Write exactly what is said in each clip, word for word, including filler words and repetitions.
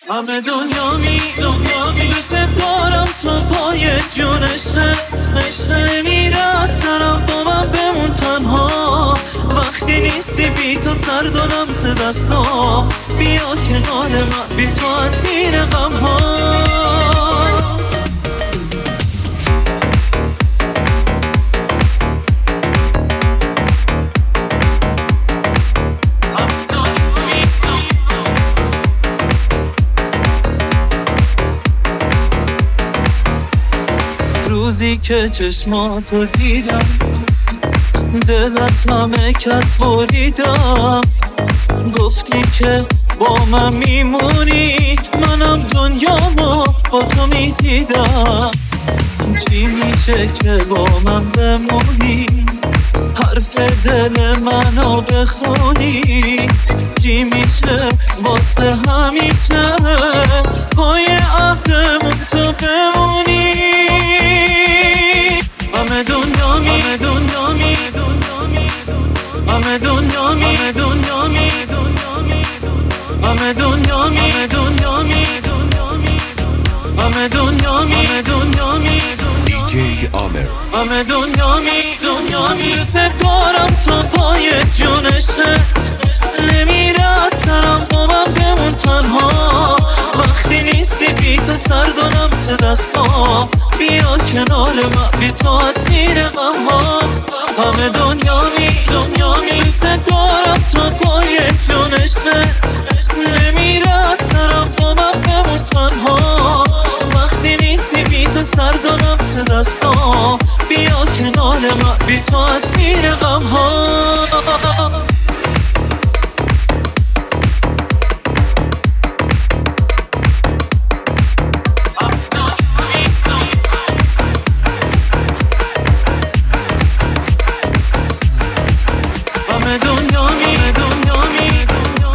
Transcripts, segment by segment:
همه دنیا می دنیا می دوست دارم تو پای جونشت عشق نمیره از سرم با من بمون تنها وقتی نیستی بی تو سرد و لمس دستا بیا کنار من بی تو اسیر غم ها روزی که چشماتو دیدم دل از همه کس بریدم گفتی که با من میمونی منم دنیامو با تو میدیدم چی میشه که با من بمونی حرف دل منو بخونی چی میشه واسه همیشه پای عهدمون تو بمونی همه دنیا می همه دنیا می همه دنیا می همه دنیا می همه دنیا می همه دنیا می همه دنیا می همه دنیا می دیجی عامر همه دنیا می دنیا می دوست دارم تو پای جونشت نمیره از سرم با من بمون تنها وقتی نیستی بی تو سرد و لمس دستا بیا کنار من بی تو اسیر غم ها همه دنیا می دنیا می دوست دارم تو پای جونشت نمیره از سرم با من بمون تنها وقتی نیستی بی تو سرد و لمس دستا بیا کنار من بی تو اسیر غم ها همه دنیا می همه دنیا می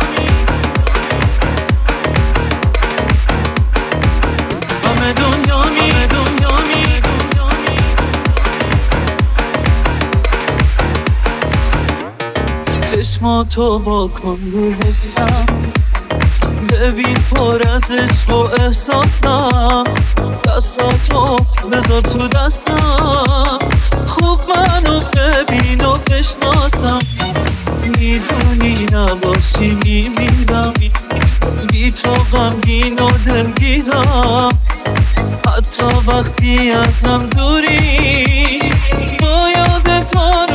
همه دنیا می همه دنیا می چشماتو واکن رو حسم ببین پر از عشق و احساسم دستاتو بذار تو دستم خوب منو ببین و بشناسم میدونی نباشی میمیرم بی تو غمگین و دلگیرم حتی وقتی ازم دوری با یاد تو رو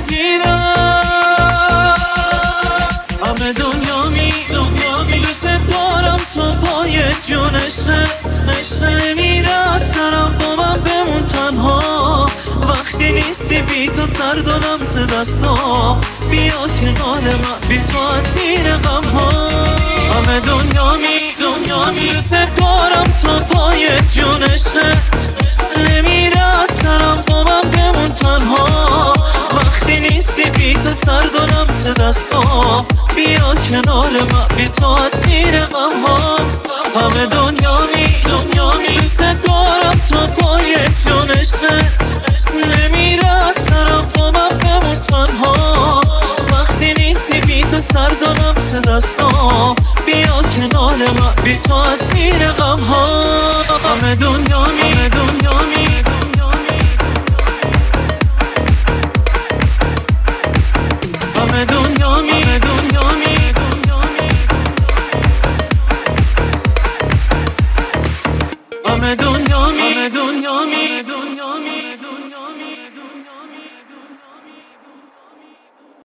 میگیرم همه دنیا می دنیا می دوست دارم تو پای جونشت عشق نمیره از سرم با من بمون تنها وقتی نیستی بی تو سرد و لمس دستا بیا کنار من بی تو اسیر غم ها همه دنیا می دنیا می دوست دارم تو پای جونشت نمیره از سرم با من بمون تنها وقتی نیستی بی تو سرد و لمس دستا بیا کنار من بی تو اسیر غم ها همه دنیا می دنیا می دوست دارم تو پای جونشت نمیره از سرم با من بمون تنها وقتی نیستی بی تو سرد و لمس دستا بیا کنار من بی تو اسیر غم ها همه دنیا می همه دنیا می همه دنیا می همه دنیا می همه دنیا می همه دنیا